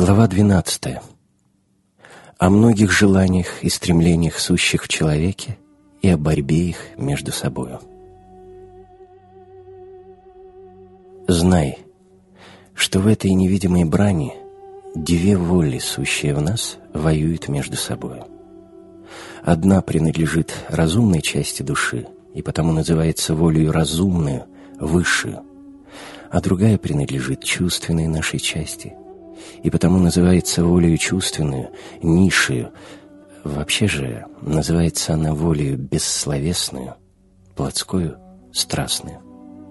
Глава 12. О многих желаниях и стремлениях, сущих в человеке, и о борьбе их между собою. Знай, что в этой невидимой брани две воли, сущие в нас, воюют между собою. Одна принадлежит разумной части души, и потому называется волею разумную, высшую, а другая принадлежит чувственной нашей части, и потому называется волею чувственную, низшую. Вообще же называется она волею бессловесную, плотскую, страстную.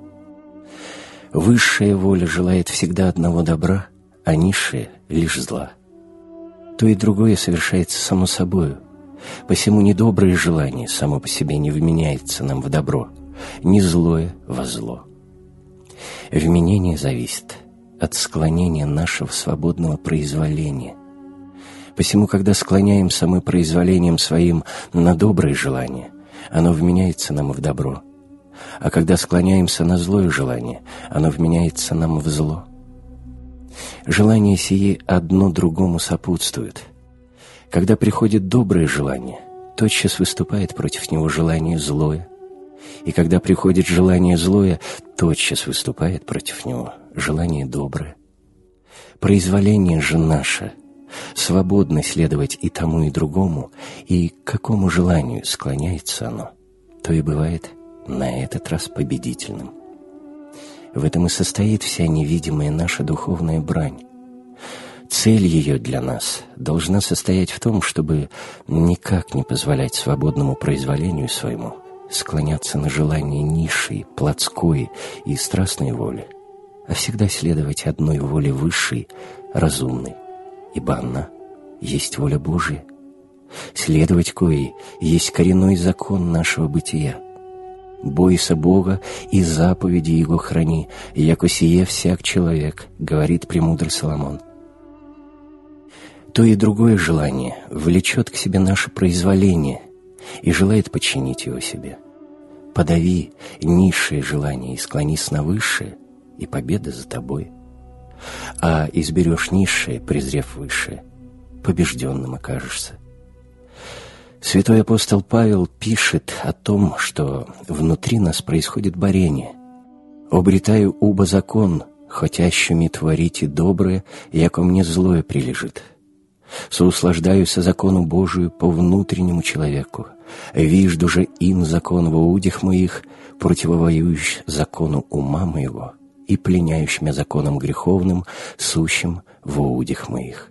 Высшая воля желает всегда одного добра, а низшая — лишь зла. То и другое совершается само собою, посему недоброе желание само по себе не вменяется нам в добро, ни злое во зло. Вменение зависит от склонения нашего свободного произволения. Посему, когда склоняемся мы произволением своим на доброе желание, оно вменяется нам в добро, а когда склоняемся на злое желание, оно вменяется нам в зло. Желание сие одно другому сопутствует. Когда приходит доброе желание, тотчас выступает против него желание злое, и когда приходит желание злое, тотчас выступает против него желание доброе. Произволение же наше свободно следовать и тому, и другому, и к какому желанию склоняется оно, то и бывает на этот раз победительным. В этом и состоит вся невидимая наша духовная брань. Цель ее для нас должна состоять в том, чтобы никак не позволять свободному произволению своему склоняться на желание низшей, плотской и страстной воли, а всегда следовать одной воле высшей, разумной, ибо она есть воля Божия, следовать коей есть коренной закон нашего бытия. «Бойся Бога и заповеди Его храни, яко сие всяк человек», говорит премудрый Соломон. То и другое желание влечет к себе наше произволение и желает подчинить его себе. Подави низшее желание и склонись на высшее, и победа за тобой. А изберешь низшее, презрев высшее, побежденным окажешься. Святой апостол Павел пишет о том, что внутри нас происходит борение. «Обретаю убо закон, хотящими творите доброе, яко мне злое прилежит. Соуслаждаюся закону Божию по внутреннему человеку. Вижду же ин закон во удях моих, противовоюющ закону ума моего и пленяющ меня законом греховным, сущим во удях моих».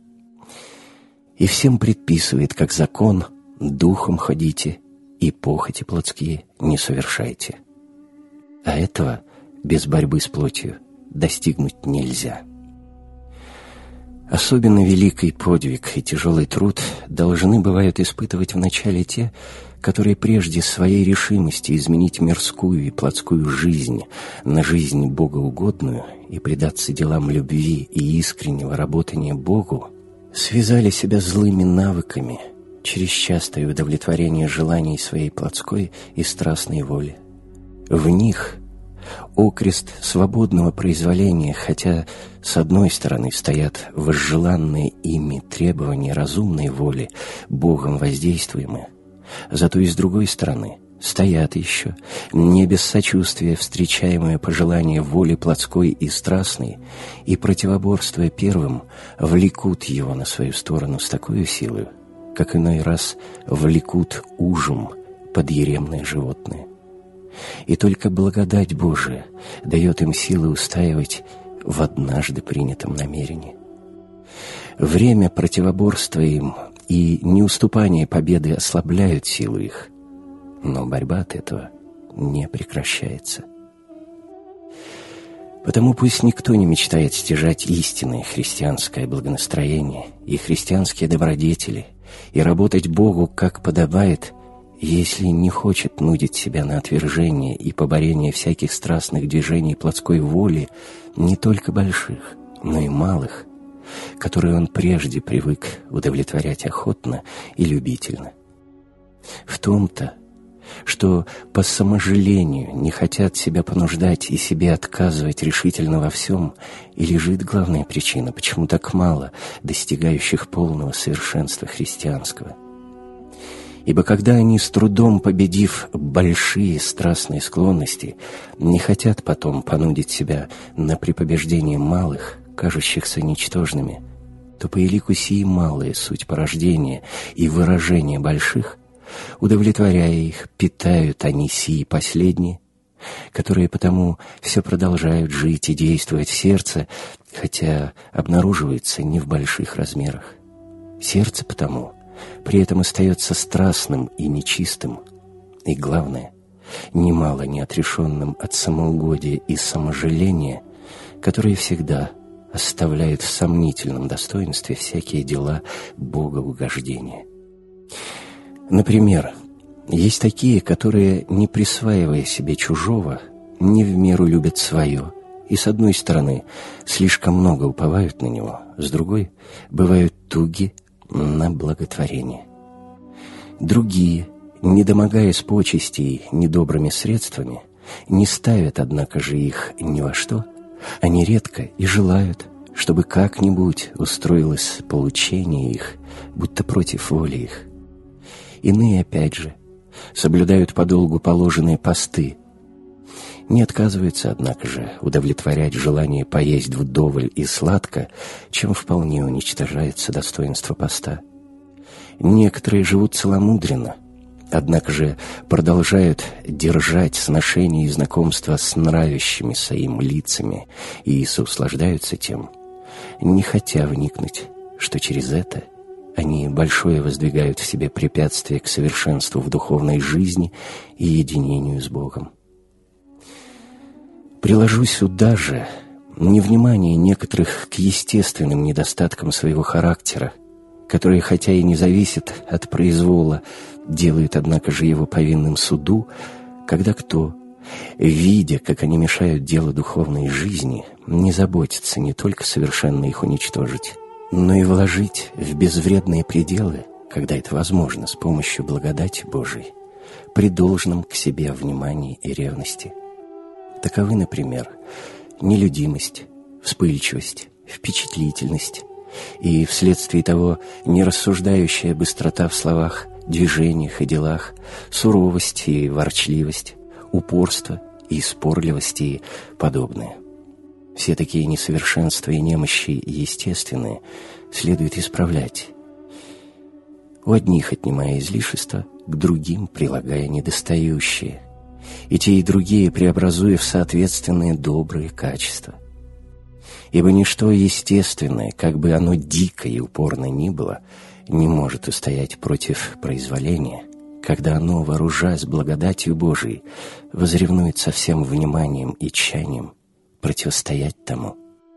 И всем предписывает, как закон, духом ходите и похоти плотские не совершайте. А этого без борьбы с плотью достигнуть нельзя. Особенно великий подвиг и тяжелый труд должны, бывают, испытывать вначале те, которые прежде своей решимости изменить мирскую и плотскую жизнь на жизнь богоугодную и предаться делам любви и искреннего работания Богу, связали себя злыми навыками через частое удовлетворение желаний своей плотской и страстной воли. В них окрест свободного произволения, хотя с одной стороны стоят возжеланные ими требования разумной воли, Богом воздействуемые, зато и с другой стороны стоят еще не без сочувствия встречаемые пожелания воли плотской и страстной, и, противоборствуя первым, влекут его на свою сторону с такой силой, как иной раз влекут ужум подъеремное животное. И только благодать Божия дает им силы устаивать в однажды принятом намерении. Время противоборства им и неуступание победы ослабляют силу их, но борьба от этого не прекращается. Потому пусть никто не мечтает стяжать истинное христианское благонастроение и христианские добродетели и работать Богу, как подобает, если не хочет нудить себя на отвержение и поборение всяких страстных движений плотской воли, не только больших, но и малых, которые он прежде привык удовлетворять охотно и любительно. В том-то что по саможалению не хотят себя понуждать и себе отказывать решительно во всем, и лежит главная причина, почему так мало достигающих полного совершенства христианского. Ибо когда они, с трудом победив большие страстные склонности, не хотят потом понудить себя на препобеждение малых, кажущихся ничтожными, то по элику сии малые суть порождения и выражения больших, удовлетворяя их, питают они сии последние, которые потому все продолжают жить и действовать в сердце, хотя обнаруживаются не в больших размерах. Сердце потому при этом остается страстным и нечистым, и, главное, немало не отрешенным от самоугодия и саможаления, которые всегда оставляют в сомнительном достоинстве всякие дела богоугождения. Например, есть такие, которые, не присваивая себе чужого, не в меру любят свое, и, с одной стороны, слишком много уповают на него, с другой, бывают туги на благотворение. Другие, не домогаясь почестей недобрыми средствами, не ставят, однако же, их ни во что, они редко и желают, чтобы как-нибудь устроилось получение их, будто против воли их. Иные, опять же, соблюдают подолгу положенные посты, не отказываются, однако же, удовлетворять желание поесть вдоволь и сладко, чем вполне уничтожается достоинство поста. Некоторые живут целомудренно, однако же продолжают держать сношения и знакомства с нравящимися им лицами и соуслаждаются тем, не хотя вникнуть, что через это они большое воздвигают в себе препятствие к совершенству в духовной жизни и единению с Богом. Приложу сюда же невнимание некоторых к естественным недостаткам своего характера, которые, хотя и не зависят от произвола, делают, однако же, его повинным суду, когда кто, видя, как они мешают делу духовной жизни, не заботится не только совершенно их уничтожить, но и вложить в безвредные пределы, когда это возможно, с помощью благодати Божией, при должном к себе внимании и ревности. Таковы, например, нелюдимость, вспыльчивость, впечатлительность и, вследствие того, нерассуждающая быстрота в словах, движениях и делах, суровость и ворчливость, упорство и спорливость и подобное. Все такие несовершенства и немощи естественные следует исправлять, у одних отнимая излишества, к другим прилагая недостающие, и те и другие преобразуя в соответственные добрые качества. Ибо ничто естественное, как бы оно дико и упорно ни было, не может устоять против произволения, когда оно, вооружаясь благодатью Божией, возревнует со всем вниманием и тщанием противостоять тому.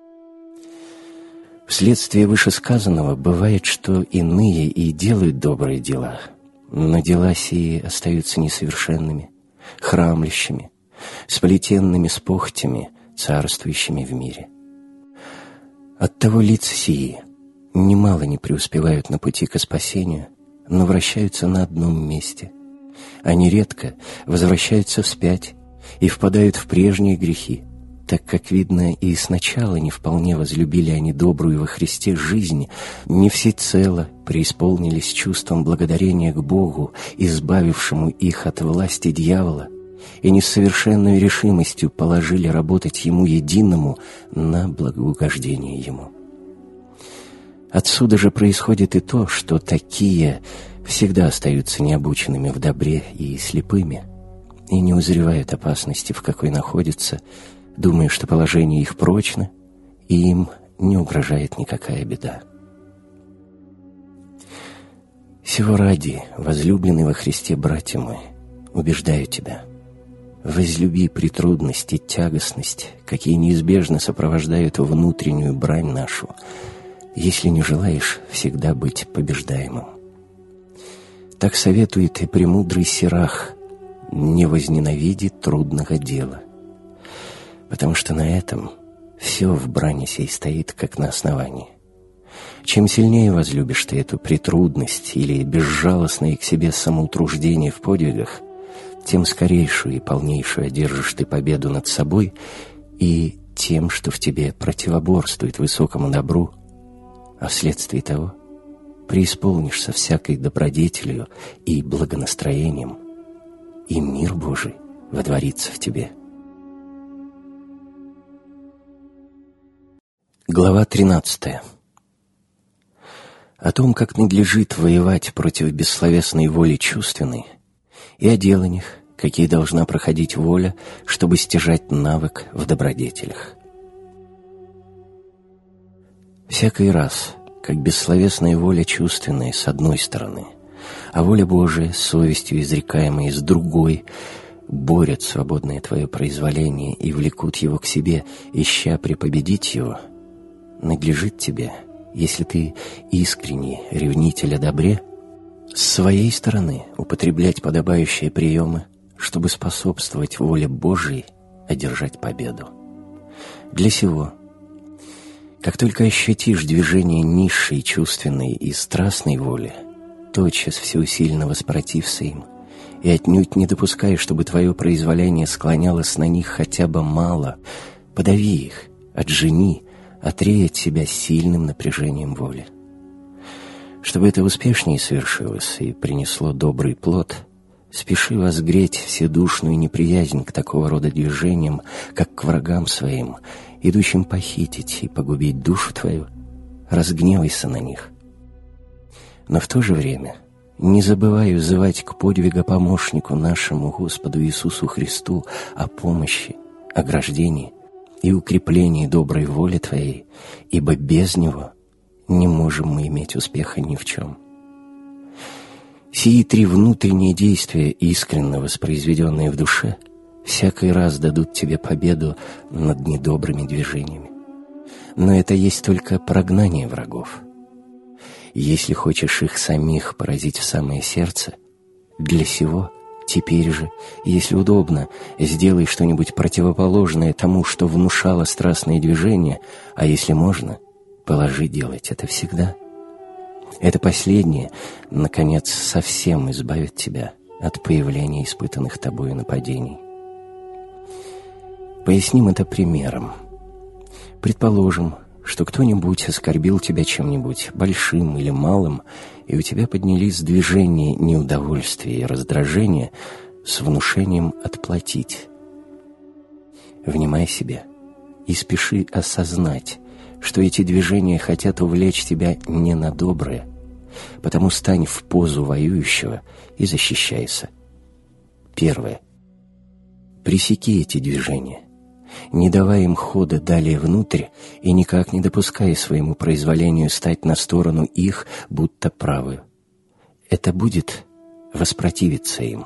Вследствие вышесказанного бывает, что иные и делают добрые дела, но дела сии остаются несовершенными, храмлящими, сплетенными с похотями, царствующими в мире. Оттого лица сии немало не преуспевают на пути ко спасению, но вращаются на одном месте. Они редко возвращаются вспять и впадают в прежние грехи, так как, видно, и сначала не вполне возлюбили они добрую во Христе жизнь, не всецело преисполнились чувством благодарения к Богу, избавившему их от власти дьявола, и не с совершенной решимостью положили работать Ему единому на благоугождение Ему. Отсюда же происходит и то, что такие всегда остаются необученными в добре и слепыми, и не узревают опасности, в какой находятся, думая, что положение их прочно, и им не угрожает никакая беда. Сего ради, возлюбленный во Христе братья мои, убеждаю тебя, возлюби при трудности, тягостность, какие неизбежно сопровождают внутреннюю брань нашу, если не желаешь всегда быть побеждаемым. Так советует и премудрый Сирах: не возненавиди трудного дела, потому что на этом все в брани сей стоит, как на основании. Чем сильнее возлюбишь ты эту претрудность или безжалостное к себе самоутруждение в подвигах, тем скорейшую и полнейшую одержишь ты победу над собой и тем, что в тебе противоборствует высокому добру, а вследствие того преисполнишься всякой добродетелью и благонастроением, и мир Божий водворится в тебе. Глава 13. О том, как надлежит воевать против бессловесной воли чувственной, и о деланиях, какие должна проходить воля, чтобы стяжать навык в добродетелях. Всякий раз, как бессловесная воля чувственная с одной стороны, а воля Божия, совестью изрекаемая с другой, борют свободное твое произволение и влекут его к себе, ища препобедить его, надлежит тебе, если ты искренний ревнитель о добре, с своей стороны употреблять подобающие приемы, чтобы способствовать воле Божией одержать победу. Для сего, как только ощутишь движение низшей чувственной и страстной воли, тотчас всеусильно воспротився им, и отнюдь не допускай, чтобы твое произволение склонялось на них хотя бы мало, подави их, отжени, отрей от себя сильным напряжением воли. Чтобы это успешнее совершилось и принесло добрый плод, спеши возгреть вседушную неприязнь к такого рода движениям, как к врагам своим, идущим похитить и погубить душу твою, разгневайся на них. Но в то же время не забывай взывать к подвигопомощнику нашему Господу Иисусу Христу о помощи, ограждении и укреплении доброй воли твоей, ибо без Него не можем мы иметь успеха ни в чем. Сии три внутренние действия, искренно воспроизведенные в душе, всякий раз дадут тебе победу над недобрыми движениями. Но это есть только прогнание врагов. Если хочешь их самих поразить в самое сердце, для сего теперь же, если удобно, сделай что-нибудь противоположное тому, что внушало страстные движения, а если можно, положи делать это всегда. Это последнее, наконец, совсем избавит тебя от появления испытанных тобою нападений. Поясним это примером. Предположим, что кто-нибудь оскорбил тебя чем-нибудь, большим или малым, и у тебя поднялись движения неудовольствия и раздражения с внушением отплатить. Внимай себе и спеши осознать, что эти движения хотят увлечь тебя не на доброе, потому стань в позу воюющего и защищайся. Первое. Пресеки эти движения, не давай им хода далее внутрь и никак не допускай своему произволению стать на сторону их, будто правую. Это будет воспротивиться им.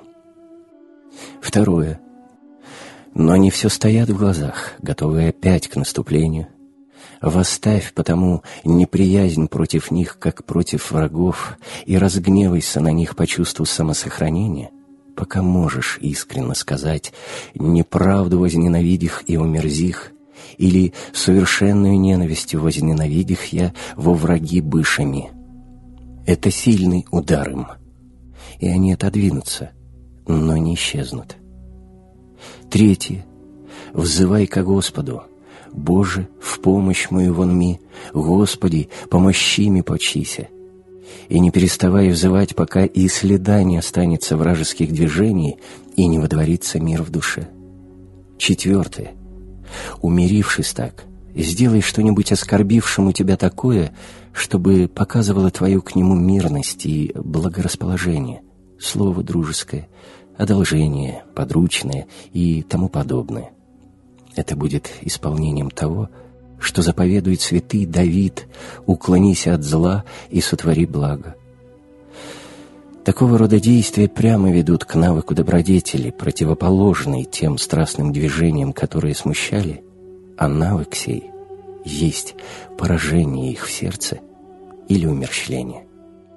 Второе. Но они все стоят в глазах, готовые опять к наступлению. Восставь потому неприязнь против них, как против врагов, и разгневайся на них по чувству самосохранения, пока можешь искренно сказать «неправду возненавидих и омерзих» или «совершенную ненавистью возненавидих я во враги бышами». Это сильный удар им, и они отодвинутся, но не исчезнут. Третье. Взывай ко Господу: «Боже, в помощь мою вон ми, Господи, помощи ми почися». И не переставай взывать, пока и следа не останется вражеских движений и не водворится мир в душе. Четвертое. Умирившись так, сделай что-нибудь оскорбившему тебя такое, чтобы показывало твою к нему мирность и благорасположение, слово дружеское, одолжение, подручное и тому подобное. Это будет исполнением того, что заповедует святый Давид: «Уклонись от зла и сотвори благо». Такого рода действия прямо ведут к навыку добродетели, противоположной тем страстным движениям, которые смущали, а навык сей есть поражение их в сердце или умерщвление.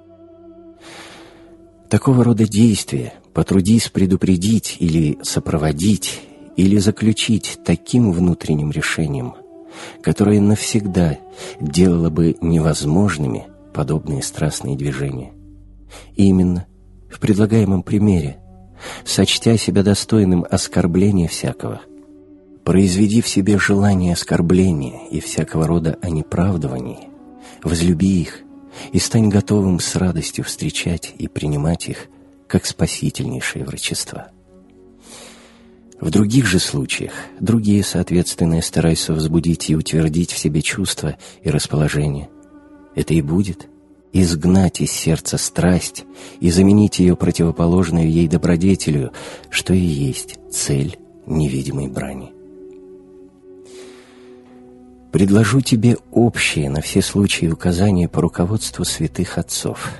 Такого рода действия потрудись предупредить или сопроводить, или заключить таким внутренним решением, которое навсегда делало бы невозможными подобные страстные движения. И именно в предлагаемом примере сочтя себя достойным оскорбления всякого, произведи в себе желание оскорбления и всякого рода о неправдывании, возлюби их и стань готовым с радостью встречать и принимать их как спасительнейшие врачества. В других же случаях другие, соответственно, стараются возбудить и утвердить в себе чувства и расположение. Это и будет изгнать из сердца страсть и заменить ее противоположную ей добродетелью, что и есть цель невидимой брани. Предложу тебе общие на все случаи указания по руководству святых отцов.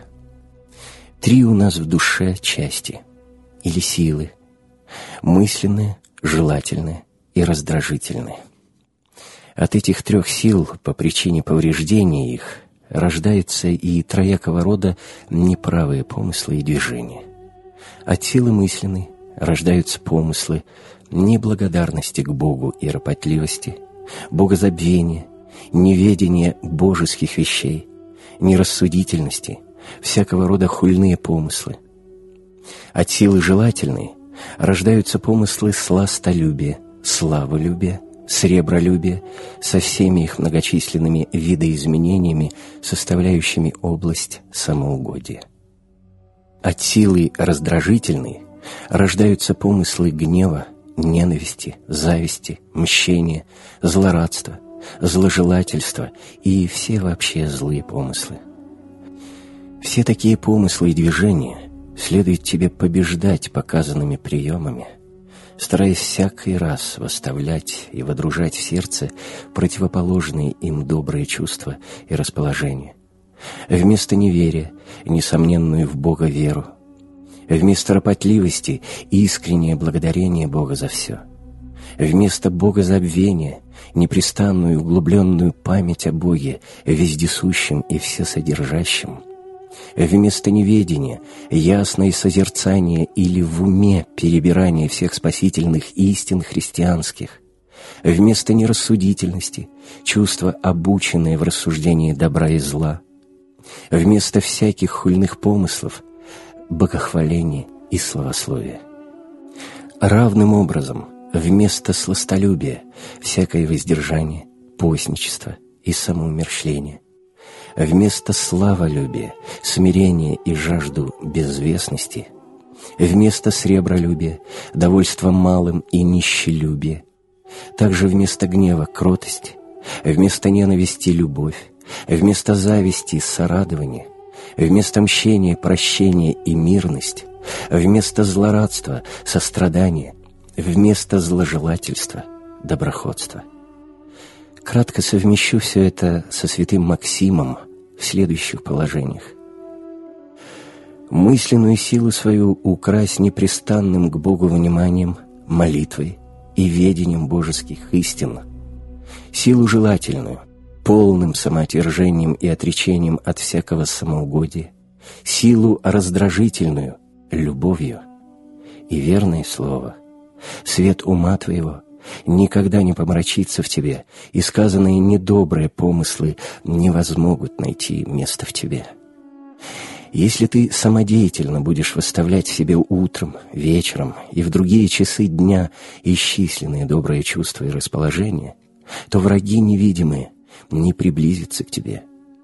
3 у нас в душе части или силы: мысленные, желательные и раздражительные. От этих 3 сил, по причине повреждения их, рождаются и троякого рода неправые помыслы и движения. От силы мысленной рождаются помыслы неблагодарности к Богу и ропотливости, богозабвения, неведения божеских вещей, нерассудительности, всякого рода хульные помыслы. От силы желательной рождаются помыслы сластолюбия, славолюбия, сребролюбия со всеми их многочисленными видоизменениями, составляющими область самоугодия. От силы раздражительной рождаются помыслы гнева, ненависти, зависти, мщения, злорадства, зложелательства и все вообще злые помыслы. Все такие помыслы и движения следует тебе побеждать показанными приемами, стараясь всякий раз восставлять и водружать в сердце противоположные им добрые чувства и расположения. Вместо неверия — несомненную в Бога веру, вместо ропотливости — искреннее благодарение Бога за все, вместо богозабвения — непрестанную углубленную память о Боге, вездесущем и всесодержащем, вместо неведения — ясное созерцание или в уме перебирание всех спасительных истин христианских, вместо нерассудительности — чувство, обученное в рассуждении добра и зла, вместо всяких хульных помыслов — богохваление и славословие. Равным образом, вместо сластолюбия — всякое воздержание, постничество и самоумерщвление, вместо славолюбия — смирение и жажду безвестности, вместо сребролюбия — довольство малым и нищелюбие, также вместо гнева — кротость, вместо ненависти — любовь, вместо зависти — сорадование, вместо мщения — прощение и мирность, вместо злорадства — сострадание, вместо зложелательства — доброходство. Кратко совмещу все это со святым Максимом в следующих положениях. Мысленную силу свою укрась непрестанным к Богу вниманием, молитвой и ведением божеских истин, силу желательную, полным самоотвержением и отречением от всякого самоугодия, силу раздражительную, любовью, и верное слово, свет ума твоего никогда не помрачится в тебе, и сказанные недобрые помыслы не возмогут найти место в тебе. Если ты самодеятельно будешь выставлять в себе утром, вечером и в другие часы дня исчисленные добрые чувства и расположения, то враги невидимые не приблизятся к тебе.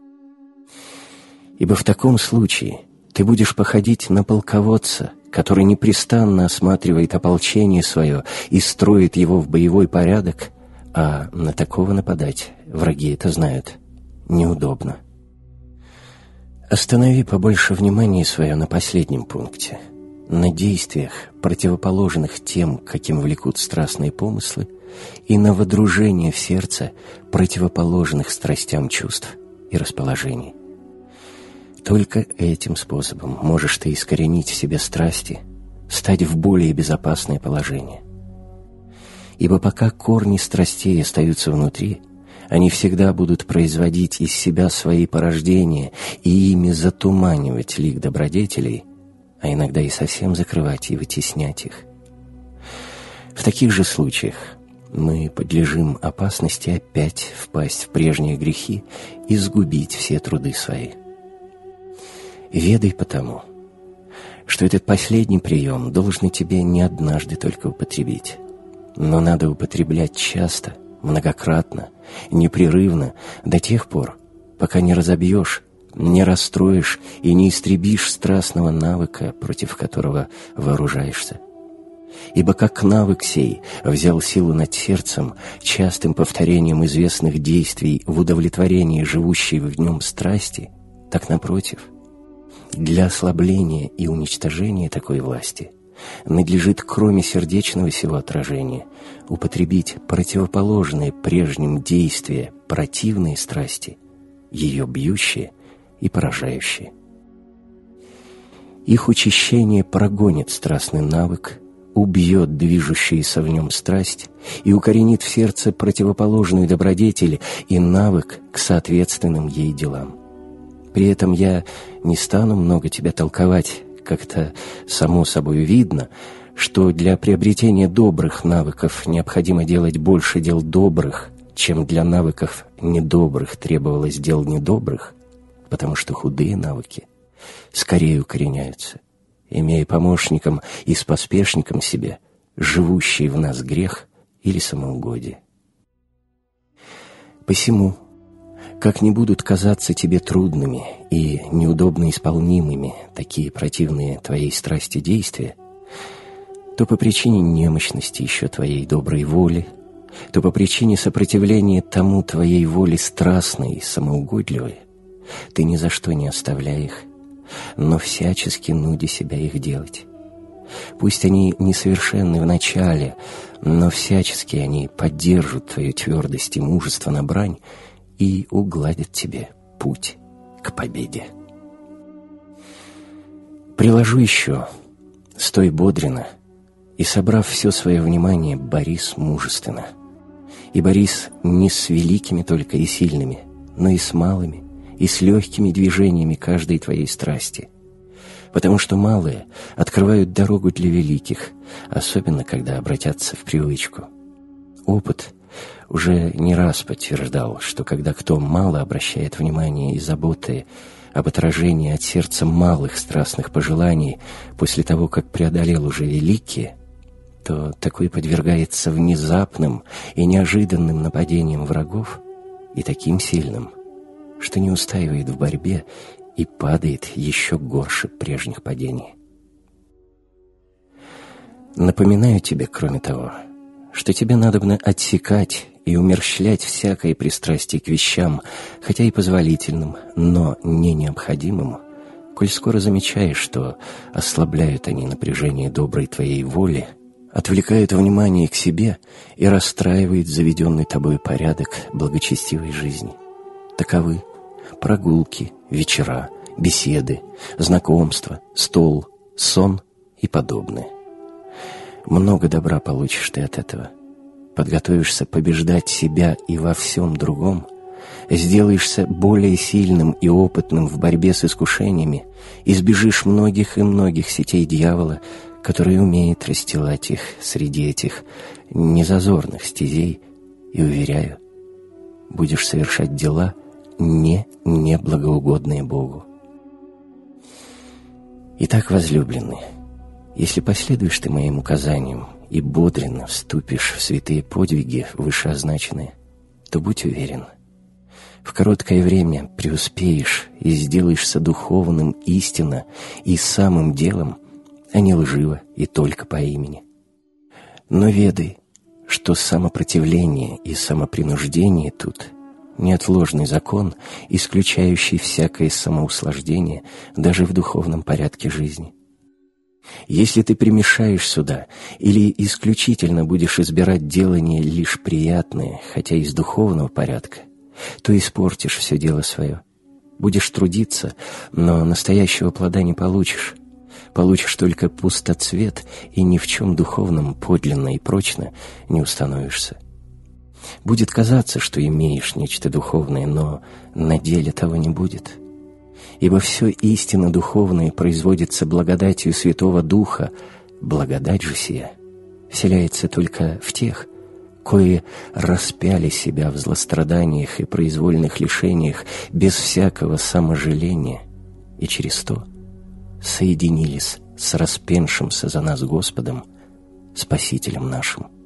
Ибо в таком случае ты будешь походить на полководца, который непрестанно осматривает ополчение свое и строит его в боевой порядок, а на такого нападать, враги это знают, неудобно. Останови побольше внимания свое на последнем пункте, на действиях, противоположных тем, каким влекут страстные помыслы, и на водружение в сердце противоположных страстям чувств и расположений. Только этим способом можешь ты искоренить в себе страсти, стать в более безопасное положение. Ибо пока корни страстей остаются внутри, они всегда будут производить из себя свои порождения и ими затуманивать лик добродетелей, а иногда и совсем закрывать и вытеснять их. В таких же случаях мы подлежим опасности опять впасть в прежние грехи и сгубить все труды свои. Ведай потому, что этот последний прием должен тебе не однажды только употребить, но надо употреблять часто, многократно, непрерывно, до тех пор, пока не разобьешь, не расстроишь и не истребишь страстного навыка, против которого вооружаешься. Ибо как навык сей взял силу над сердцем частым повторением известных действий в удовлетворении живущей в нем страсти, так, напротив, для ослабления и уничтожения такой власти надлежит, кроме сердечного сего отражения, употребить противоположные прежним действия противные страсти, ее бьющие и поражающие. Их учащение прогонит страстный навык, убьет движущуюся в нем страсть и укоренит в сердце противоположную добродетель и навык к соответственным ей делам. При этом я не стану много тебя толковать, как-то само собой видно, что для приобретения добрых навыков необходимо делать больше дел добрых, чем для навыков недобрых требовалось дел недобрых, потому что худые навыки скорее укореняются, имея помощником и споспешником себе живущий в нас грех или самоугодие. Посему, как не будут казаться тебе трудными и неудобно исполнимыми такие противные твоей страсти действия, то по причине немощности еще твоей доброй воли, то по причине сопротивления тому твоей воле страстной и самоугодливой, ты ни за что не оставляй их, но всячески нуди себя их делать. Пусть они несовершенны в начале, но всячески они поддержат твою твердость и мужество на брань и угладят тебе путь к победе. Приложу еще, стой бодренно, и, собрав все свое внимание, борись мужественно. И борись не с великими только и сильными, но и с малыми, и с легкими движениями каждой твоей страсти. Потому что малые открывают дорогу для великих, особенно когда обратятся в привычку. Опыт уже не раз подтверждал, что когда кто мало обращает внимание и заботы об отражении от сердца малых страстных пожеланий после того, как преодолел уже великие, то такой подвергается внезапным и неожиданным нападениям врагов и таким сильным, что не устаивает в борьбе и падает еще горше прежних падений. Напоминаю тебе, кроме того, что тебе надобно отсекать и умерщвлять всякое пристрастие к вещам, хотя и позволительным, но не необходимым, коль скоро замечаешь, что ослабляют они напряжение доброй твоей воли, отвлекают внимание к себе и расстраивают заведенный тобой порядок благочестивой жизни. Таковы прогулки, вечера, беседы, знакомства, стол, сон и подобное. Много добра получишь ты от этого. Подготовишься побеждать себя и во всем другом, сделаешься более сильным и опытным в борьбе с искушениями, избежишь многих и многих сетей дьявола, который умеет расстилать их среди этих незазорных стезей, и, уверяю, будешь совершать дела неблагоугодные Богу. Итак, возлюбленный, если последуешь ты моим указаниям и бодренно вступишь в святые подвиги вышеозначенные, то будь уверен, в короткое время преуспеешь и сделаешься духовным истинно и самым делом, а не лживо и только по имени. Но ведай, что самопротивление и самопринуждение тут неотложный закон, исключающий всякое самоуслаждение даже в духовном порядке жизни. Если ты примешаешь сюда или исключительно будешь избирать делание лишь приятное, хотя из духовного порядка, то испортишь все дело свое. Будешь трудиться, но настоящего плода не получишь. Получишь только пустоцвет и ни в чем духовном подлинно и прочно не установишься. Будет казаться, что имеешь нечто духовное, но на деле того не будет. Ибо все истинно духовное производится благодатью Святого Духа, благодать же сия вселяется только в тех, кои распяли себя в злостраданиях и произвольных лишениях без всякого саможаления, и через то соединились с распеншимся за нас Господом, Спасителем нашим.